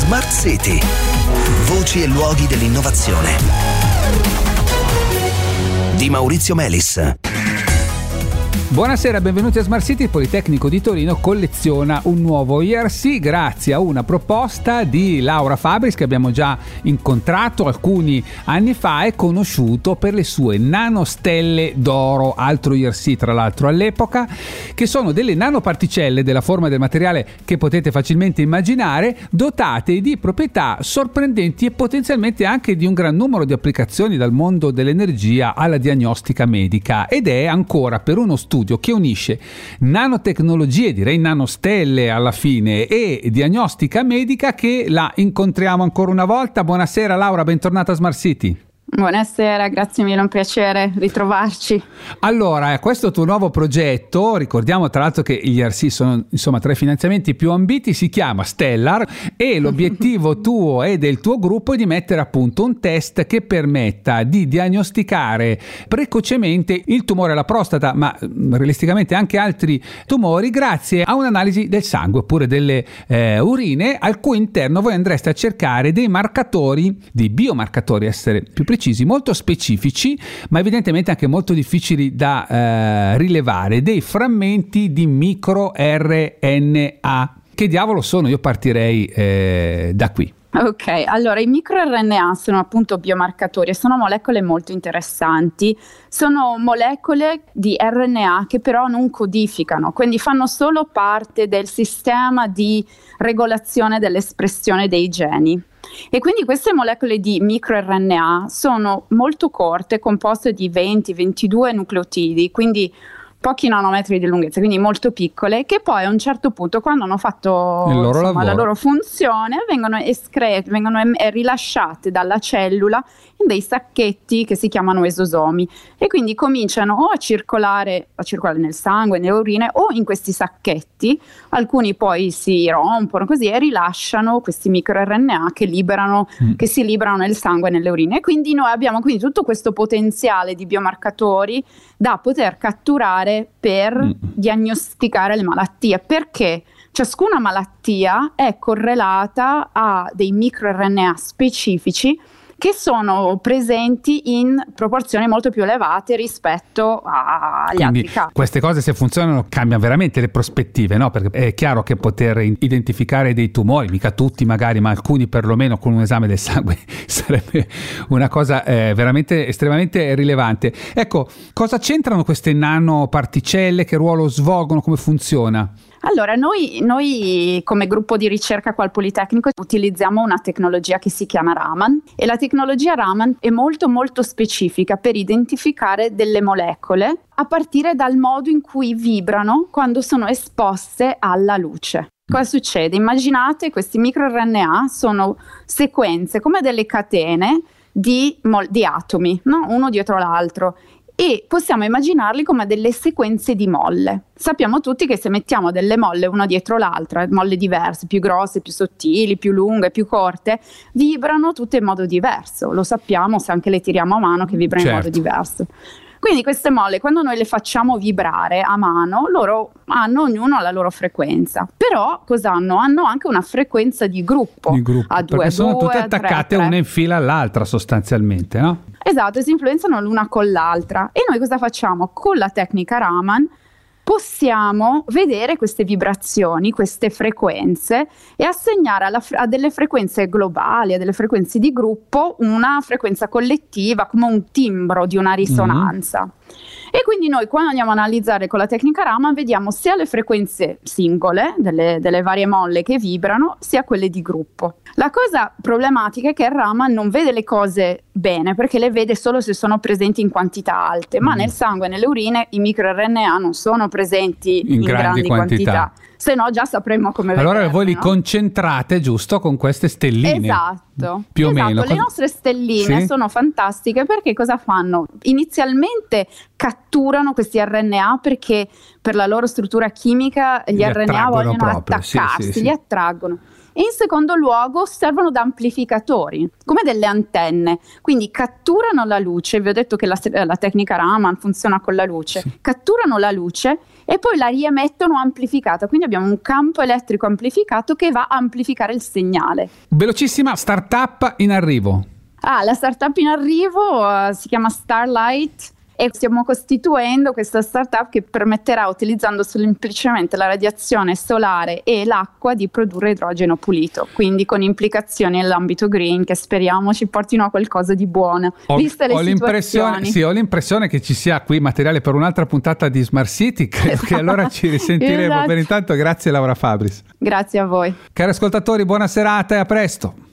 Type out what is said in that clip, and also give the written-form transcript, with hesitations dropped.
Smart City. Voci e luoghi dell'innovazione. Di Maurizio Melis. Buonasera, benvenuti a Smart City. Il Politecnico di Torino colleziona un nuovo ERC grazie a una proposta di Laura Fabris, che abbiamo già incontrato alcuni anni fa e conosciuto per le sue nanostelle d'oro, altro ERC tra l'altro all'epoca, che sono delle nanoparticelle della forma del materiale che potete facilmente immaginare, dotate di proprietà sorprendenti e potenzialmente anche di un gran numero di applicazioni, dal mondo dell'energia alla diagnostica medica, ed è ancora per uno studio che unisce nanotecnologie, direi nanostelle alla fine, e diagnostica medica, che la incontriamo ancora una volta. Buonasera Laura, bentornata a Smart City. Buonasera, grazie mille, un piacere ritrovarci. Allora, questo tuo nuovo progetto, ricordiamo tra l'altro che gli ERC sono insomma tra i finanziamenti più ambiti, si chiama Stellar, e l'obiettivo tuo e del tuo gruppo è di mettere a punto un test che permetta di diagnosticare precocemente il tumore alla prostata, ma realisticamente anche altri tumori, grazie a un'analisi del sangue oppure delle urine, al cui interno voi andreste a cercare dei marcatori, dei biomarcatori, essere più precisi, molto specifici, ma evidentemente anche molto difficili da rilevare, dei frammenti di microRNA. Che diavolo sono? Io partirei da qui. Ok, allora i microRNA sono appunto biomarcatori e sono molecole molto interessanti. Sono molecole di RNA che però non codificano, quindi fanno solo parte del sistema di regolazione dell'espressione dei geni. E quindi queste molecole di microRNA sono molto corte, composte di 20-22 nucleotidi, quindi pochi nanometri di lunghezza, quindi molto piccole, che poi a un certo punto, quando hanno fatto la loro funzione, vengono rilasciate dalla cellula in dei sacchetti che si chiamano esosomi, e quindi cominciano o a circolare nel sangue, nelle urine, o in questi sacchetti. Alcuni poi si rompono così e rilasciano questi microRNA che si liberano nel sangue e nelle urine, e quindi noi abbiamo quindi tutto questo potenziale di biomarcatori da poter catturare per diagnosticare le malattie, perché ciascuna malattia è correlata a dei microRNA specifici che sono presenti in proporzioni molto più elevate rispetto agli altri casi. Queste cose, se funzionano, cambiano veramente le prospettive, no? Perché è chiaro che poter identificare dei tumori, mica tutti magari, ma alcuni perlomeno, con un esame del sangue sarebbe una cosa veramente estremamente rilevante. Ecco, cosa c'entrano queste nanoparticelle? Che ruolo svolgono? Come funziona? Allora, noi come gruppo di ricerca qua al Politecnico utilizziamo una tecnologia che si chiama Raman, e la tecnologia Raman è molto molto specifica per identificare delle molecole a partire dal modo in cui vibrano quando sono esposte alla luce. Cosa succede? Immaginate, questi microRNA sono sequenze come delle catene di atomi, no? Uno dietro l'altro, e possiamo immaginarli come delle sequenze di molle. Sappiamo tutti che se mettiamo delle molle una dietro l'altra, molle diverse, più grosse, più sottili, più lunghe, più corte, vibrano tutte in modo diverso. Lo sappiamo se anche le tiriamo a mano che vibrano in modo diverso. Quindi queste molle, quando noi le facciamo vibrare a mano, loro hanno ognuno la loro frequenza. Però cosa hanno? Hanno anche una frequenza di gruppo. A 2, perché sono tutte attaccate una in fila all'altra sostanzialmente, no? Esatto, si influenzano l'una con l'altra. E noi cosa facciamo? Con la tecnica Raman possiamo vedere queste vibrazioni, queste frequenze, e assegnare a delle frequenze globali, a delle frequenze di gruppo, una frequenza collettiva, come un timbro di una risonanza. E quindi noi, quando andiamo a analizzare con la tecnica Raman, vediamo sia le frequenze singole delle varie molle che vibrano, sia quelle di gruppo. La cosa problematica è che il Raman non vede le cose bene, perché le vede solo se sono presenti in quantità alte, ma nel sangue e nelle urine i microRNA non sono presenti in grandi quantità. Se no già sapremo come vedere. Allora voi li concentrate, giusto, con queste stelline? Esatto. Più o meno. Le nostre stelline sono fantastiche, perché cosa fanno? Inizialmente catturano questi RNA, perché per la loro struttura chimica gli RNA vogliono attaccarsi, li attraggono. E in secondo luogo servono da amplificatori, come delle antenne, quindi catturano la luce. Vi ho detto che la tecnica Raman funziona con la luce, catturano la luce e poi la riemettono amplificata, quindi abbiamo un campo elettrico amplificato che va a amplificare il segnale. Velocissima startup in arrivo. La startup in arrivo si chiama Starlight e stiamo costituendo questa startup che permetterà, utilizzando semplicemente la radiazione solare e l'acqua, di produrre idrogeno pulito, quindi con implicazioni nell'ambito green che speriamo ci portino a qualcosa di buono, viste le situazioni. Ho l'impressione che ci sia qui materiale per un'altra puntata di Smart City, credo che allora ci risentiremo. Esatto. Per intanto grazie Laura Fabris. Grazie a voi. Cari ascoltatori, buona serata e a presto.